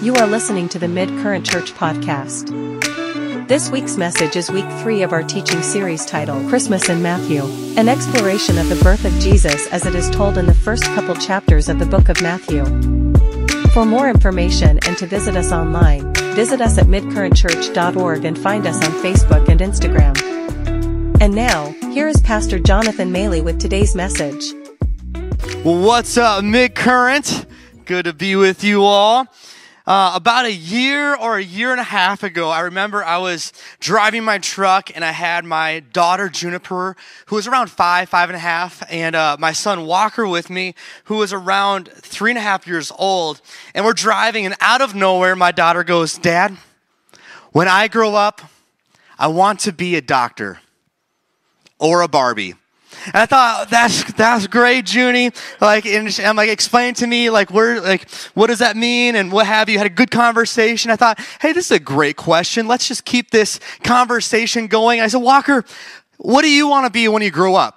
You are listening to the Mid-Current Church podcast. This week's message is week 3 of our teaching series titled Christmas in Matthew, an exploration of the birth of Jesus as it is told in the first couple chapters of the book of Matthew. For more information and to visit us online, visit us at midcurrentchurch.org and find us on Facebook and Instagram. And now, here is Pastor Jonathan Maley with today's message. What's up, Mid-Current? Good to be with you all. About a year or a year and a half ago, I remember I was driving my truck and I had my daughter Juniper, who was around 5.5, and my son Walker with me, who was around 3.5 years old. And we're driving, and out of nowhere, my daughter goes, "Dad, when I grow up, I want to be a doctor or a Barbie." And I thought, that's great, Junie. And I'm explain to me, what does that mean and what have you? Had a good conversation. I thought, hey, this is a great question. Let's just keep this conversation going. I said, Walker, what do you want to be when you grow up?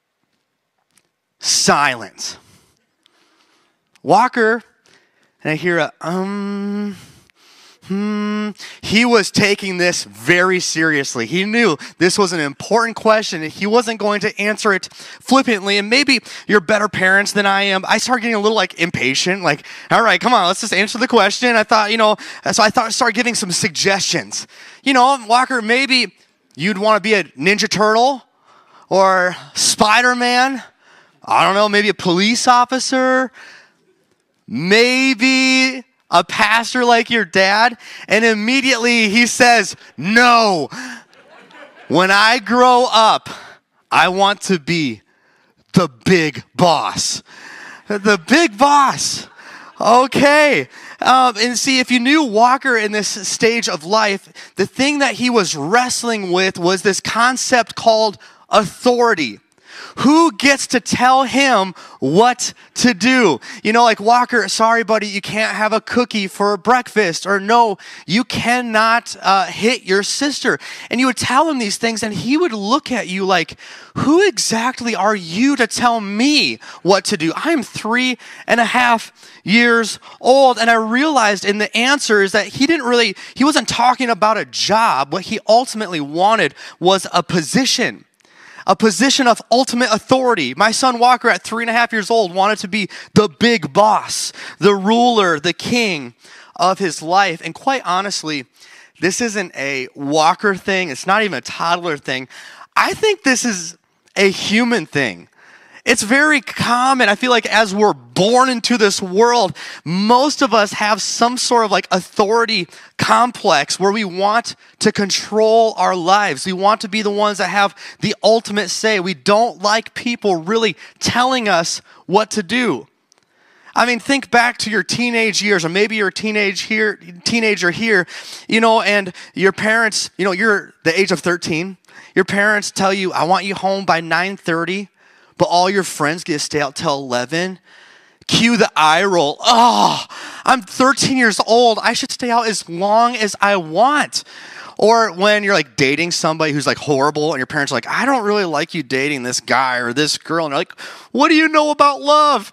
Silence. Walker, and I hear He was taking this very seriously. He knew this was an important question and he wasn't going to answer it flippantly. And maybe you're better parents than I am. I started getting a little impatient. All right, come on, let's just answer the question. I thought, so I started giving some suggestions. Walker, maybe you'd want to be a Ninja Turtle or Spider-Man. I don't know, maybe a police officer. Maybe a pastor like your dad. And immediately he says, no. When I grow up, I want to be the big boss. The big boss. Okay. And see, if you knew Walker in this stage of life, the thing that he was wrestling with was this concept called authority. Who gets to tell him what to do? Walker, sorry, buddy, you can't have a cookie for breakfast. Or no, you cannot hit your sister. And you would tell him these things, and he would look at you like, who exactly are you to tell me what to do? I'm 3.5 years old. And I realized in the answer is that he wasn't talking about a job. What he ultimately wanted was a position of ultimate authority. My son Walker at 3.5 years old wanted to be the big boss, the ruler, the king of his life. And quite honestly, this isn't a Walker thing. It's not even a toddler thing. I think this is a human thing. It's very common. I feel like as we're born into this world, most of us have some sort of authority complex where we want to control our lives. We want to be the ones that have the ultimate say. We don't like people really telling us what to do. Think back to your teenage years, or maybe you're a teenager here, and your parents, you're the age of 13. Your parents tell you, I want you home by 9:30. But all your friends get to stay out till 11. Cue the eye roll. Oh, I'm 13 years old. I should stay out as long as I want. Or when you're dating somebody who's horrible and your parents are like, I don't really like you dating this guy or this girl. And you're like, what do you know about love?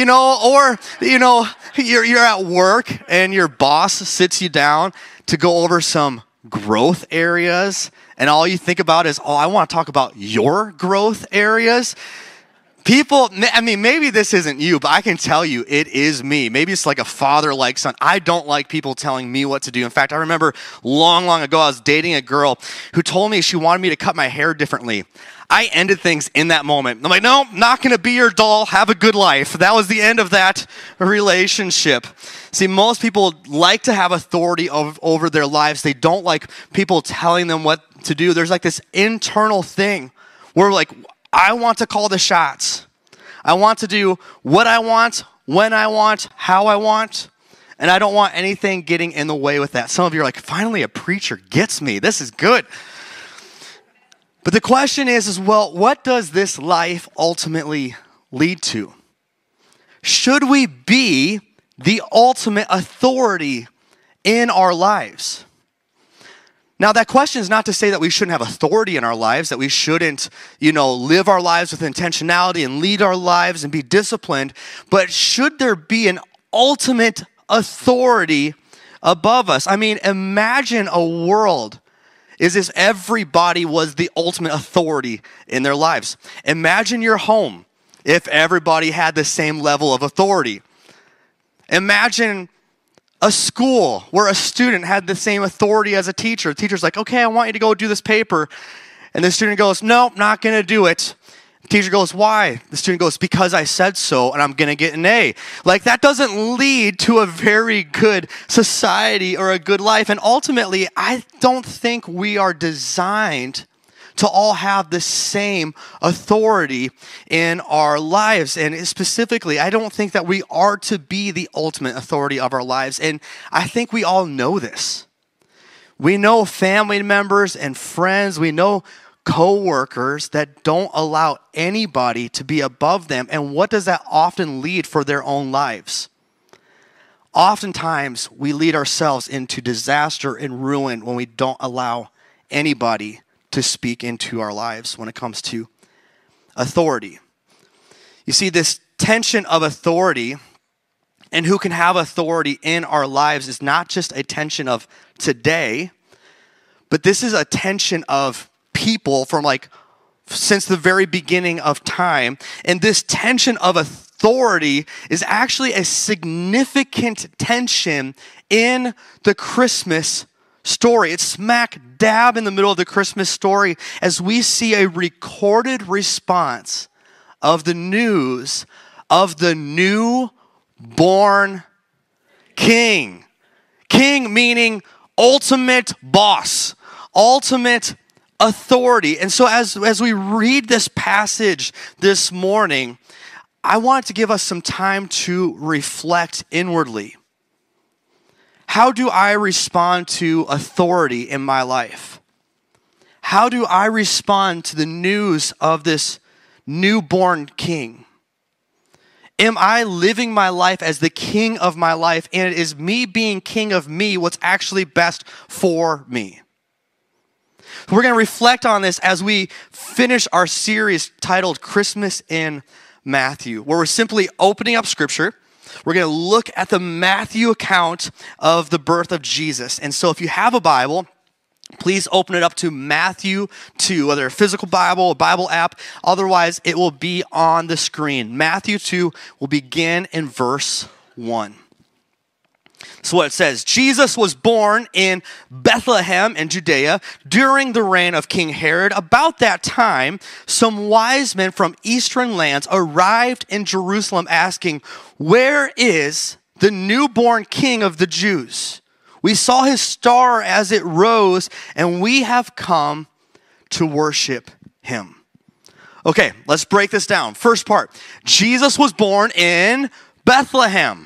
Or you're at work and your boss sits you down to go over some growth areas. And all you think about is, I want to talk about your growth areas. People, maybe this isn't you, but I can tell you it is me. Maybe it's like a father like son. I don't like people telling me what to do. In fact, I remember long ago, I was dating a girl who told me she wanted me to cut my hair differently. I ended things in that moment. I'm like, no, not going to be your doll. Have a good life. That was the end of that relationship. See, most people like to have authority over their lives. They don't like people telling them what to do. There's this internal thing where I want to call the shots. I want to do what I want, when I want, how I want, and I don't want anything getting in the way with that. Some of you are like, finally a preacher gets me. This is good. But the question is, what does this life ultimately lead to? Should we be the ultimate authority in our lives? Now, that question is not to say that we shouldn't have authority in our lives, that we shouldn't, live our lives with intentionality and lead our lives and be disciplined, but should there be an ultimate authority above us. I mean, imagine a world as if everybody was the ultimate authority in their lives. Imagine your home if everybody had the same level of authority. Imagine a school where a student had the same authority as a teacher. The teacher's like, okay, I want you to go do this paper. And the student goes, nope, not going to do it. The teacher goes, why? The student goes, because I said so, and I'm going to get an A. Like, that doesn't lead to a very good society or a good life. And ultimately, I don't think we are designed to all have the same authority in our lives. And specifically, I don't think that we are to be the ultimate authority of our lives. And I think we all know this. We know family members and friends, we know co-workers that don't allow anybody to be above them. And what does that often lead for their own lives? Oftentimes, we lead ourselves into disaster and ruin when we don't allow anybody to speak into our lives when it comes to authority. You see, this tension of authority and who can have authority in our lives is not just a tension of today, but this is a tension of people from since the very beginning of time. And this tension of authority is actually a significant tension in the Christmas story. It's smack dab in the middle of the Christmas story as we see a recorded response of the news of the newborn king. King meaning ultimate boss, ultimate authority. And so as we read this passage this morning, I want to give us some time to reflect inwardly. How do I respond to authority in my life? How do I respond to the news of this newborn king? Am I living my life as the king of my life, and is me being king of me what's actually best for me? We're going to reflect on this as we finish our series titled Christmas in Matthew, where we're simply opening up Scripture. We're going to look at the Matthew account of the birth of Jesus. And so if you have a Bible, please open it up to Matthew 2, whether a physical Bible, a Bible app. Otherwise, it will be on the screen. Matthew 2 will begin in verse 1. So what it says, Jesus was born in Bethlehem in Judea during the reign of King Herod. About that time, some wise men from eastern lands arrived in Jerusalem asking, where is the newborn king of the Jews? We saw his star as it rose, and we have come to worship him. Okay, let's break this down. First part, Jesus was born in Bethlehem.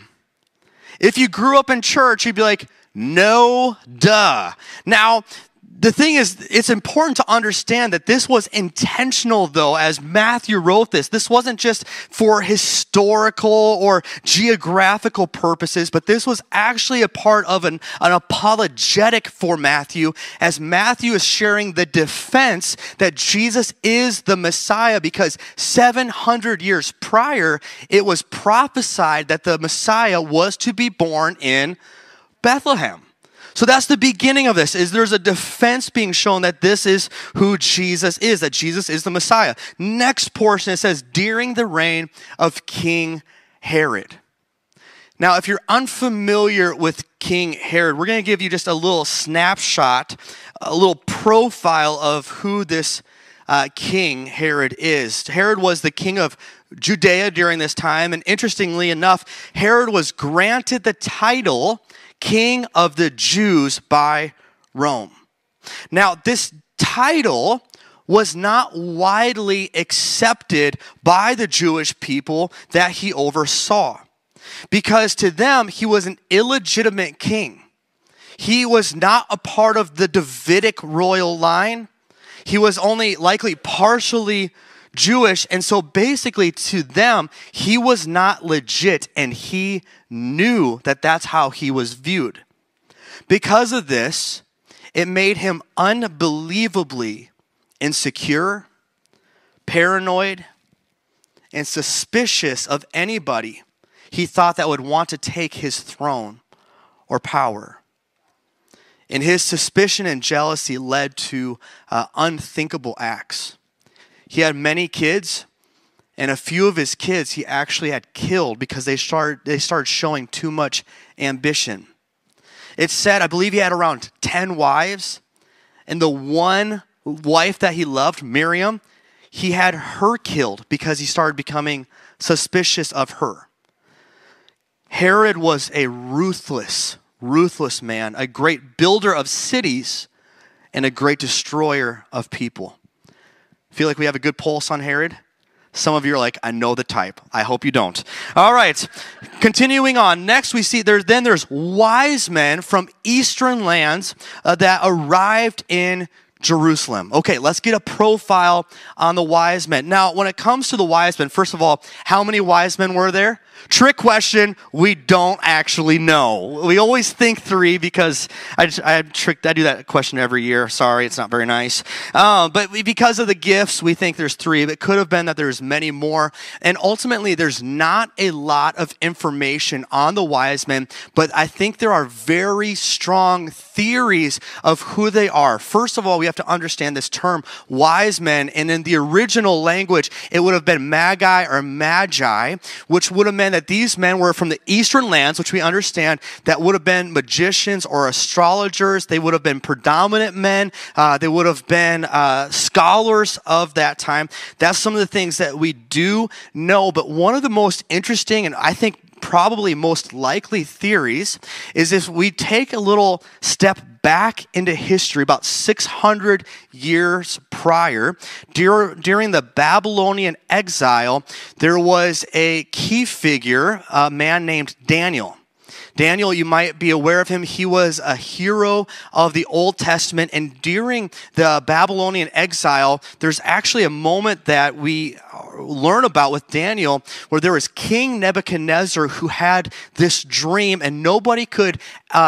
If you grew up in church, you'd be like, no, duh. Now, the thing is, it's important to understand that this was intentional, though, as Matthew wrote this. This wasn't just for historical or geographical purposes, but this was actually a part of an apologetic for Matthew, as Matthew is sharing the defense that Jesus is the Messiah, because 700 years prior, it was prophesied that the Messiah was to be born in Bethlehem. So that's the beginning of this, is there's a defense being shown that this is who Jesus is, that Jesus is the Messiah. Next portion, it says, during the reign of King Herod. Now, if you're unfamiliar with King Herod, we're going to give you just a little snapshot, a little profile of who this King Herod is. Herod was the king of Judea during this time, and interestingly enough, Herod was granted the title King of the Jews by Rome. Now, this title was not widely accepted by the Jewish people that he oversaw, because to them, he was an illegitimate king. He was not a part of the Davidic royal line. He was only likely partially Jewish, and so basically to them, he was not legit, and he knew that that's how he was viewed. Because of this, it made him unbelievably insecure, paranoid, and suspicious of anybody he thought that would want to take his throne or power. And his suspicion and jealousy led to unthinkable acts. He had many kids, and a few of his kids he actually had killed because they started showing too much ambition. It's said, I believe he had around 10 wives, and the one wife that he loved, Miriam, he had her killed because he started becoming suspicious of her. Herod was a ruthless man, a great builder of cities and a great destroyer of people. Feel like we have a good pulse on Herod? Some of you are like, I know the type. I hope you don't. All right, continuing on. Next we see there's wise men from eastern lands that arrived in Jerusalem. Okay, let's get a profile on the wise men. Now, when it comes to the wise men, first of all, how many wise men were there? Trick question, we don't actually know. We always think 3 because I do that question every year. Sorry, it's not very nice. But because of the gifts, we think there's 3. It could have been that there's many more. And ultimately, there's not a lot of information on the wise men, but I think there are very strong theories of who they are. First of all, we have to understand this term, wise men, and in the original language, it would have been magi or magi, which would have meant that these men were from the eastern lands, which we understand that would have been magicians or astrologers. They would have been predominant men. They would have been scholars of that time. That's some of the things that we do know. But one of the most interesting and I think probably most likely theories is if we take a little step back into history, about 600 years prior, during the Babylonian exile, there was a key figure, a man named Daniel. Daniel, you might be aware of him. He was a hero of the Old Testament. And during the Babylonian exile, there's actually a moment that we learn about with Daniel where there was King Nebuchadnezzar who had this dream and nobody could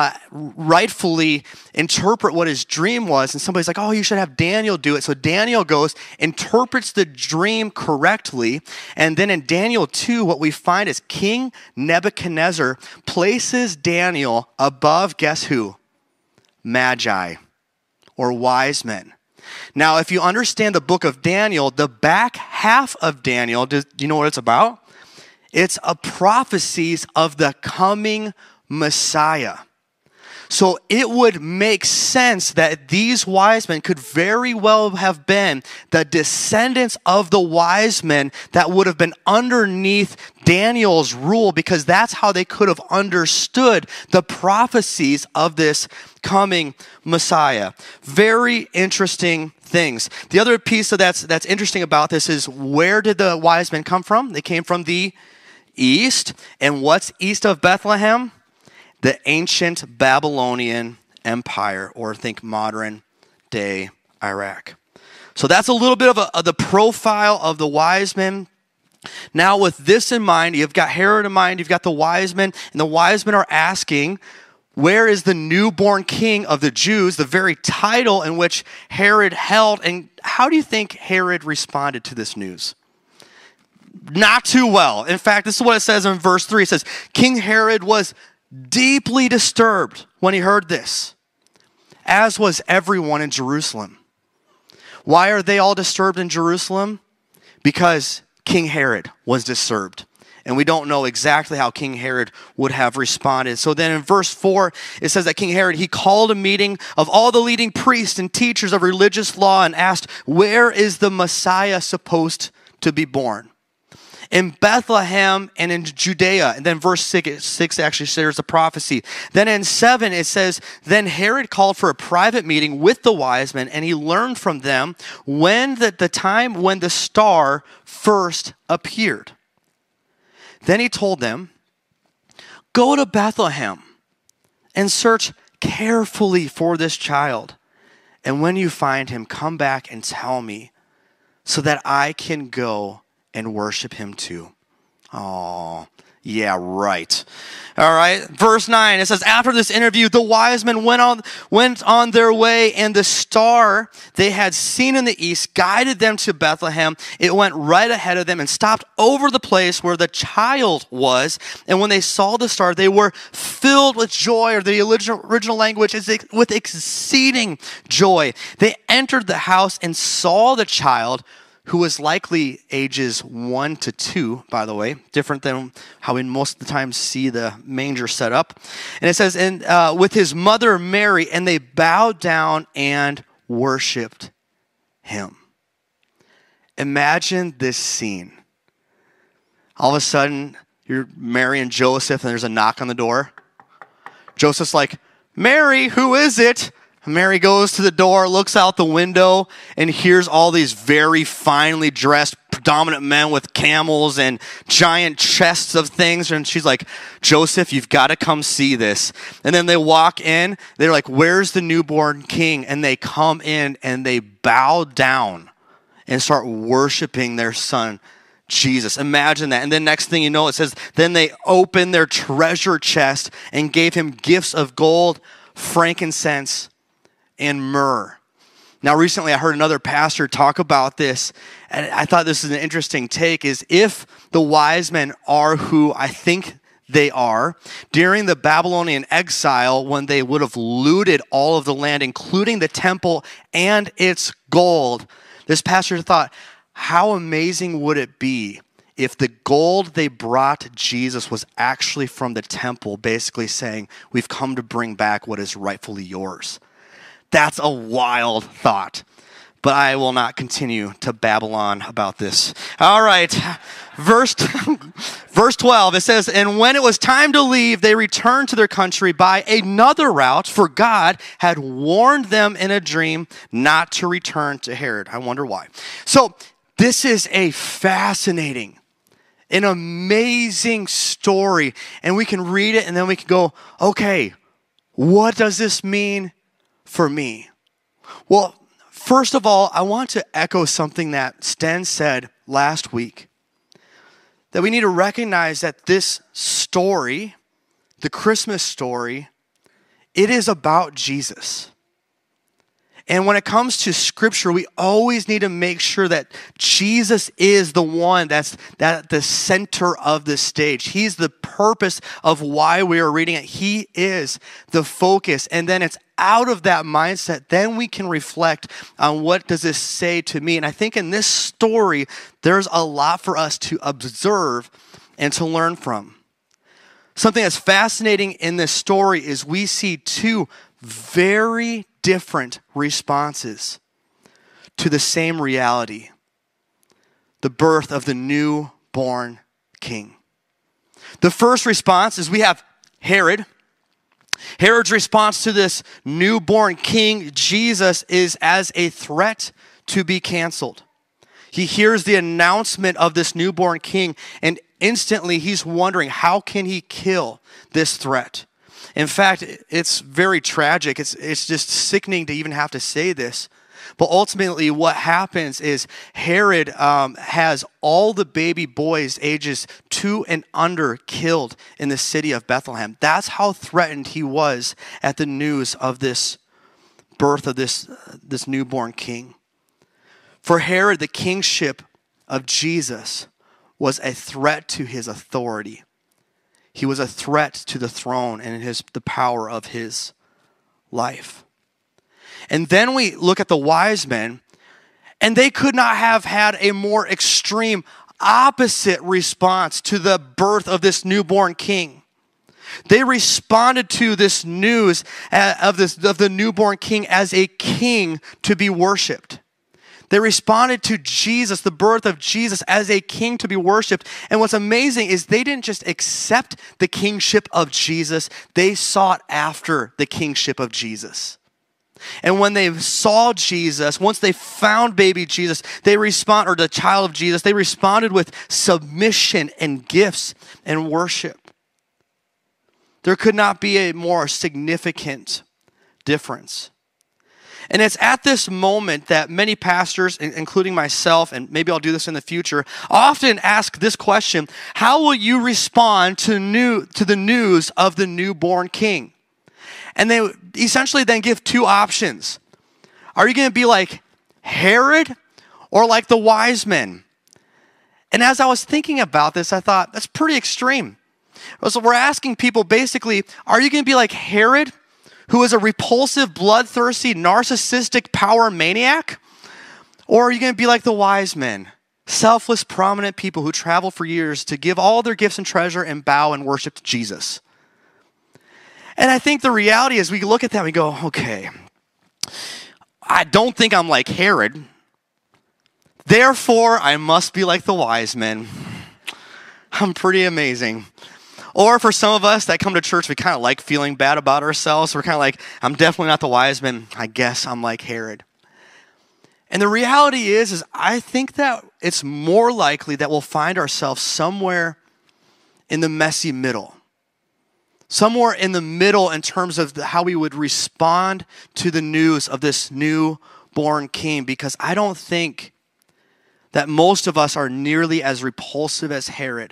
rightfully interpret what his dream was. And somebody's like, oh, you should have Daniel do it. So Daniel goes, interprets the dream correctly. And then in Daniel 2, what we find is King Nebuchadnezzar places Daniel above, guess who? Magi, or wise men. Now, if you understand the book of Daniel, the back half of Daniel, do you know what it's about? It's a prophecies of the coming Messiah. So it would make sense that these wise men could very well have been the descendants of the wise men that would have been underneath Daniel's rule, because that's how they could have understood the prophecies of this coming Messiah. Very interesting things. The other piece of that's interesting about this is, where did the wise men come from? They came from the east. And what's east of Bethlehem? The ancient Babylonian Empire, or think modern day Iraq. So that's a little bit of the profile of the wise men. Now with this in mind, you've got Herod in mind, you've got the wise men, and the wise men are asking, where is the newborn king of the Jews, the very title in which Herod held? And how do you think Herod responded to this news? Not too well. In fact, this is what it says in verse 3. It says, King Herod was deeply disturbed when he heard this, as was everyone in Jerusalem. Why are they all disturbed in Jerusalem? Because King Herod was disturbed. And we don't know exactly how King Herod would have responded. So then in verse 4, it says that King Herod, he called a meeting of all the leading priests and teachers of religious law and asked, where is the Messiah supposed to be born? In Bethlehem and in Judea. And then verse 6 actually shares the prophecy. Then in 7 it says, then Herod called for a private meeting with the wise men, and he learned from them when the time when the star first appeared. Then he told them, go to Bethlehem and search carefully for this child. And when you find him, come back and tell me so that I can go and worship him too. Oh, yeah, right. All right. Verse 9, it says, after this interview, the wise men went on their way, and the star they had seen in the east guided them to Bethlehem. It went right ahead of them and stopped over the place where the child was. And when they saw the star, they were filled with joy, or the original language is with exceeding joy. They entered the house and saw the child, who was likely ages 1 to 2, by the way, different than how we most of the time see the manger set up. And it says, and with his mother Mary, and they bowed down and worshiped him. Imagine this scene. All of a sudden, you're Mary and Joseph, and there's a knock on the door. Joseph's like, Mary, who is it? Mary goes to the door, looks out the window, and hears all these very finely dressed, predominant men with camels and giant chests of things. And she's like, Joseph, you've got to come see this. And then they walk in. They're like, where's the newborn king? And they come in and they bow down and start worshiping their son, Jesus. Imagine that. And then next thing you know, it says, then they opened their treasure chest and gave him gifts of gold, frankincense, and myrrh. Now, recently I heard another pastor talk about this, and I thought this is an interesting take, is if the wise men are who I think they are, during the Babylonian exile, when they would have looted all of the land, including the temple and its gold, this pastor thought, how amazing would it be if the gold they brought to Jesus was actually from the temple, basically saying, we've come to bring back what is rightfully yours. That's a wild thought, but I will not continue to babble on about this. All right, verse 12, it says, and when it was time to leave, they returned to their country by another route, for God had warned them in a dream not to return to Herod. I wonder why. So this is a fascinating, an amazing story, and we can read it and then we can go, okay, what does this mean for me? Well, first of all, I want to echo something that Sten said last week, that we need to recognize that this story, the Christmas story, it is about Jesus. And when it comes to Scripture, we always need to make sure that Jesus is the one that's at the center of the stage. He's the purpose of why we are reading it. He is the focus. And then it's out of that mindset, then we can reflect on what does this say to me. And I think in this story, there's a lot for us to observe and to learn from. Something that's fascinating in this story is we see two very different responses to the same reality, the birth of the newborn king. The first response is we have Herod. Herod's response to this newborn king, Jesus, is as a threat to be canceled. He hears the announcement of this newborn king, and instantly he's wondering, how can he kill this threat? In fact, it's very tragic. It's just sickening to even have to say this. But ultimately what happens is Herod has all the baby boys ages 2 and under killed in the city of Bethlehem. That's how threatened he was at the news of this birth of this newborn king. For Herod, the kingship of Jesus was a threat to his authority. He was a threat to the throne and the power of his life. And then we look at the wise men, and they could not have had a more extreme opposite response to the birth of this newborn king. They responded to this news of the newborn king as a king to be worshiped. They responded to Jesus, the birth of Jesus, as a king to be worshiped. And what's amazing is they didn't just accept the kingship of Jesus, they sought after the kingship of Jesus. And when they saw Jesus, once they found baby Jesus, or the child of Jesus, they responded with submission and gifts and worship. There could not be a more significant difference. And it's at this moment that many pastors, including myself, and maybe I'll do this in the future, often ask this question: how will you respond to the news of the newborn king? And they essentially then give two options. Are you going to be like Herod or like the wise men? And as I was thinking about this, I thought, that's pretty extreme. So we're asking people basically, are you going to be like Herod, who is a repulsive, bloodthirsty, narcissistic power maniac? Or are you going to be like the wise men, selfless, prominent people who travel for years to give all their gifts and treasure and bow and worship to Jesus? And I think the reality is we look at that and we go, okay, I don't think I'm like Herod. Therefore, I must be like the wise men. I'm pretty amazing. Or for some of us that come to church, we kind of like feeling bad about ourselves. We're kind of like, I'm definitely not the wise man. I guess I'm like Herod. And the reality is I think that it's more likely that we'll find ourselves somewhere in the messy middle. Somewhere in the middle in terms of how we would respond to the news of this newborn king. Because I don't think that most of us are nearly as repulsive as Herod.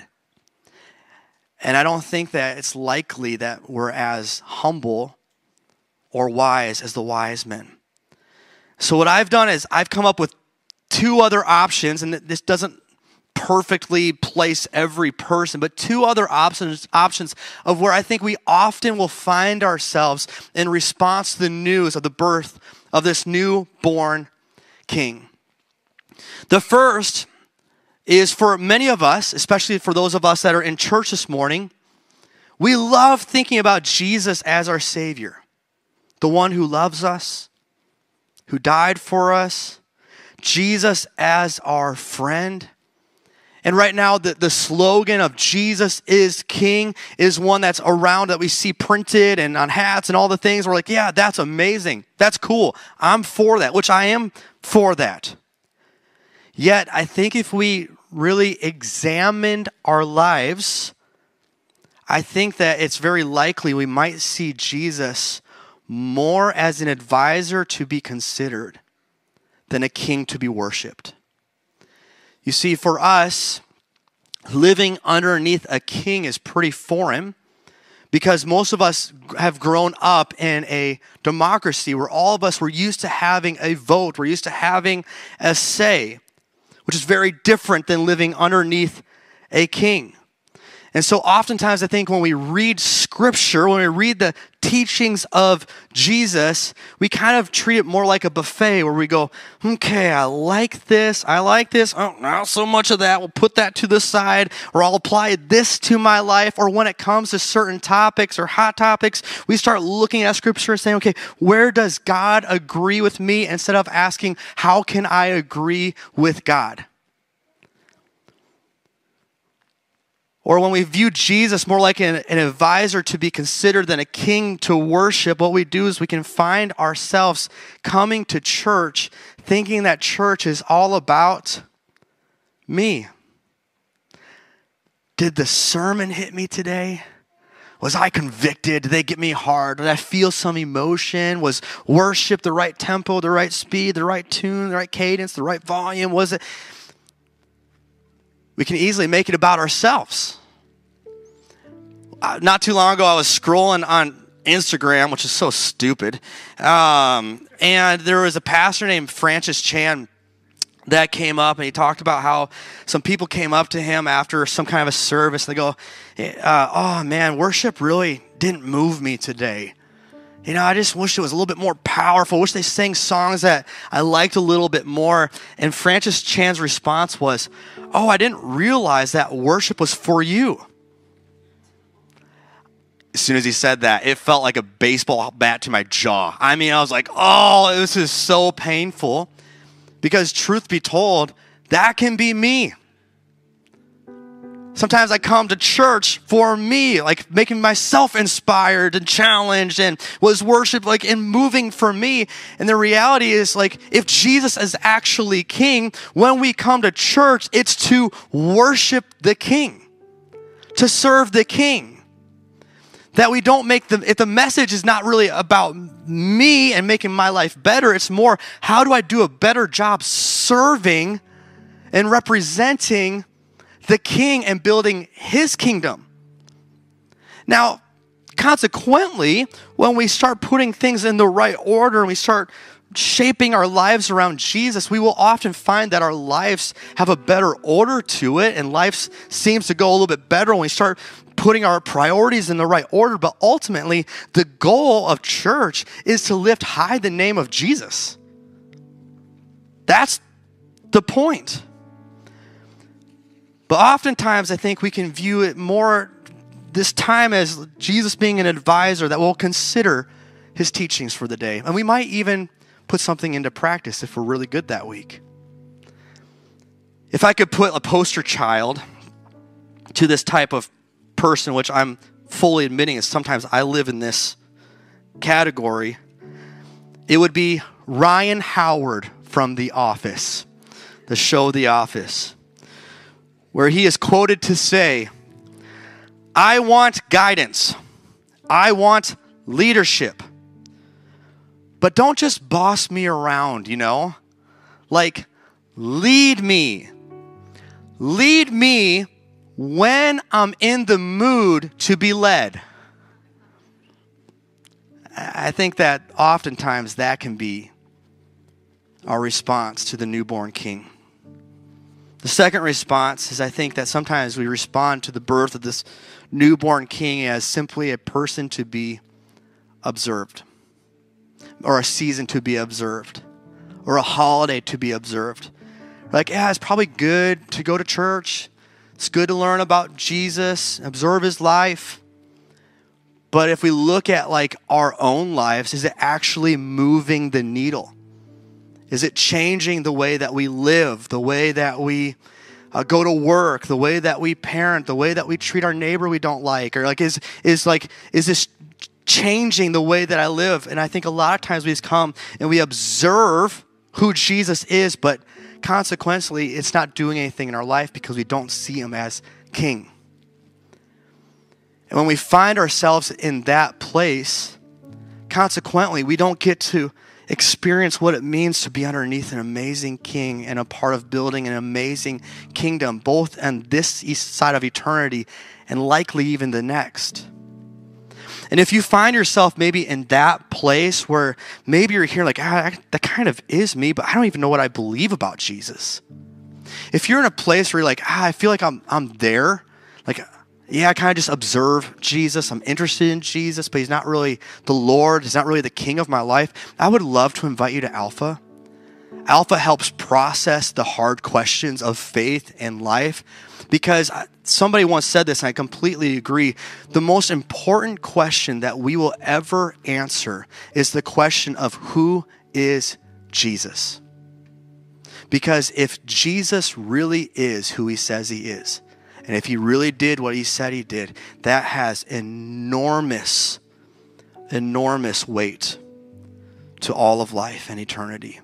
And I don't think that it's likely that we're as humble or wise as the wise men. So what I've done is I've come up with two other options, and this doesn't perfectly place every person, but two other options of where I think we often will find ourselves in response to the news of the birth of this newborn king. The first is for many of us, especially for those of us that are in church this morning, we love thinking about Jesus as our Savior, the one who loves us, who died for us, Jesus as our friend. And right now, the slogan of Jesus is King is one that's around that we see printed and on hats and all the things. We're like, yeah, that's amazing. That's cool. I'm for that, which I am for that. Yet, I think if we really examined our lives, I think that it's very likely we might see Jesus more as an advisor to be considered than a king to be worshiped. You see, for us, living underneath a king is pretty foreign because most of us have grown up in a democracy where all of us were used to having a vote, we're used to having a say, which is very different than living underneath a king. And so oftentimes I think when we read scripture, when we read the teachings of Jesus, we kind of treat it more like a buffet where we go, okay, I like this. Oh, not so much of that. We'll put that to the side, or I'll apply this to my life. Or when it comes to certain topics or hot topics, we start looking at scripture and saying, okay, where does God agree with me? Instead of asking, how can I agree with God? Or when we view Jesus more like an advisor to be considered than a king to worship, what we do is we can find ourselves coming to church thinking that church is all about me. Did the sermon hit me today? Was I convicted? Did they get me hard? Did I feel some emotion? Was worship the right tempo, the right speed, the right tune, the right cadence, the right volume? Was it? We can easily make it about ourselves. Not too long ago, I was scrolling on Instagram, which is so stupid. And there was a pastor named Francis Chan that came up, and he talked about how some people came up to him after some kind of a service. They go, oh man, worship really didn't move me today. You know, I just wish it was a little bit more powerful. I wish they sang songs that I liked a little bit more. And Francis Chan's response was, oh, I didn't realize that worship was for you. As soon as he said that, it felt like a baseball bat to my jaw. I mean, I was like, oh, this is so painful. Because truth be told, that can be me. Sometimes I come to church for me, like making myself inspired and challenged, and was worship like and moving for me. And the reality is, like, if Jesus is actually king, when we come to church, it's to worship the king, to serve the king. That we don't make if the message is not really about me and making my life better, it's more, how do I do a better job serving and representing the king and building his kingdom? Now, consequently, when we start putting things in the right order and we start shaping our lives around Jesus, we will often find that our lives have a better order to it, and life seems to go a little bit better when we start putting our priorities in the right order, but ultimately the goal of church is to lift high the name of Jesus. That's the point. But oftentimes I think we can view it more this time as Jesus being an advisor that will consider his teachings for the day. And we might even put something into practice if we're really good that week. If I could put a poster child to this type of person, which I'm fully admitting is sometimes I live in this category, it would be Ryan Howard from The Office, the show The Office, where he is quoted to say, "I want guidance. I want leadership. But don't just boss me around, Like, lead me. Lead me when I'm in the mood to be led." I think that oftentimes that can be our response to the newborn king. The second response is I think that sometimes we respond to the birth of this newborn king as simply a person to be observed, or a season to be observed, or a holiday to be observed. Like, yeah, it's probably good to go to church. It's good to learn about Jesus, observe his life. But if we look at like our own lives, is it actually moving the needle? Is it changing the way that we live, the way that we go to work, the way that we parent, the way that we treat our neighbor we don't like? Or like, is this changing the way that I live? And I think a lot of times we just come and we observe who Jesus is, but consequently, it's not doing anything in our life because we don't see him as king. And when we find ourselves in that place, consequently, we don't get to experience what it means to be underneath an amazing king and a part of building an amazing kingdom, both on this side of eternity and likely even the next. And if you find yourself maybe in that place where maybe you're here like, that kind of is me, but I don't even know what I believe about Jesus. If you're in a place where you're like, I feel like I'm there, like, yeah, I kind of just observe Jesus. I'm interested in Jesus, but he's not really the Lord. He's not really the king of my life. I would love to invite you to Alpha. Alpha helps process the hard questions of faith and life, because somebody once said this, and I completely agree. The most important question that we will ever answer is the question of who is Jesus? Because if Jesus really is who he says he is, and if he really did what he said he did, that has enormous, enormous weight to all of life and eternity.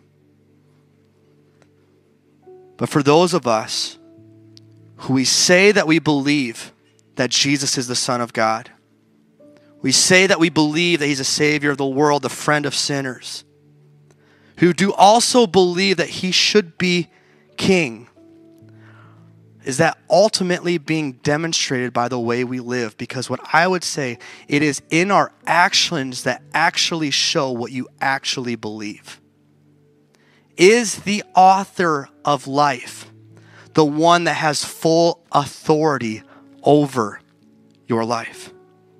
But for those of us who we say that we believe that Jesus is the Son of God, we say that we believe that he's a Savior of the world, the friend of sinners, who do also believe that he should be king, is that ultimately being demonstrated by the way we live? Because what I would say, it is in our actions that actually show what you actually believe. Is the author of life the one that has full authority over your life?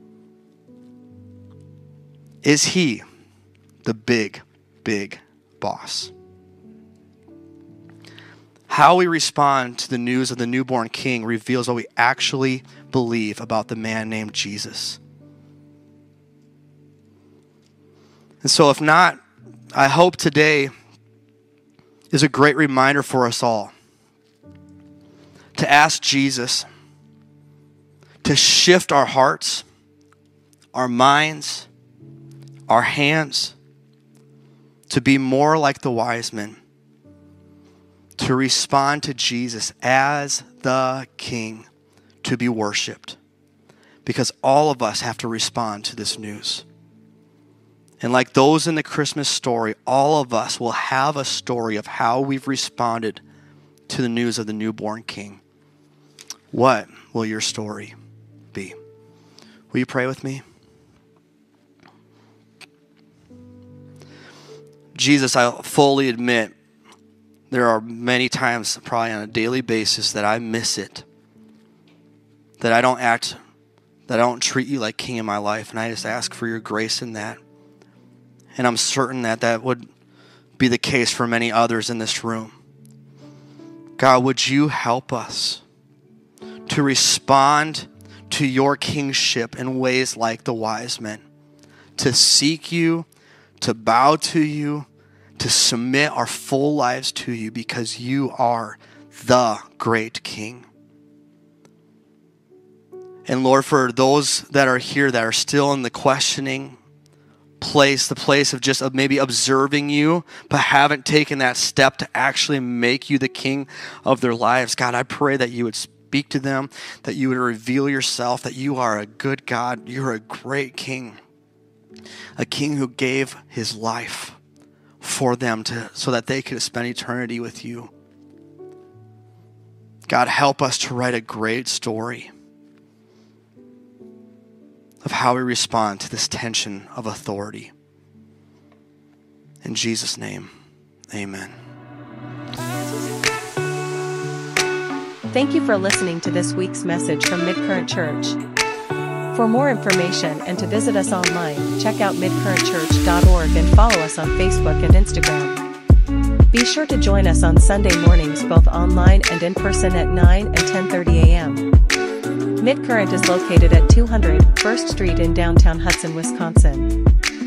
Is he the big, big boss? How we respond to the news of the newborn king reveals what we actually believe about the man named Jesus. And so if not, I hope today is a great reminder for us all to ask Jesus to shift our hearts, our minds, our hands, to be more like the wise men, to respond to Jesus as the King, to be worshiped. Because all of us have to respond to this news. And like those in the Christmas story, all of us will have a story of how we've responded to the news of the newborn King. What will your story be? Will you pray with me? Jesus, I fully admit there are many times, probably on a daily basis, that I miss it. That I don't act that I don't treat you like king in my life. And I just ask for your grace in that. And I'm certain that that would be the case for many others in this room. God, would you help us to respond to your kingship in ways like the wise men, to seek you, to bow to you, to submit our full lives to you because you are the great King. And Lord, for those that are here that are still in the questioning place, the place of just maybe observing you, but haven't taken that step to actually make you the king of their lives, God, I pray that you would speak to them, that you would reveal yourself, that you are a good God, you're a great king, a king who gave his life for them so that they could spend eternity with you. God, help us to write a great story of how we respond to this tension of authority. In Jesus' name, amen. Thank you for listening to this week's message from Midcurrent Church. For more information and to visit us online, check out midcurrentchurch.org and follow us on Facebook and Instagram. Be sure to join us on Sunday mornings both online and in person at 9 and 10:30 a.m. Midcurrent is located at 200 1st Street in downtown Hudson, Wisconsin.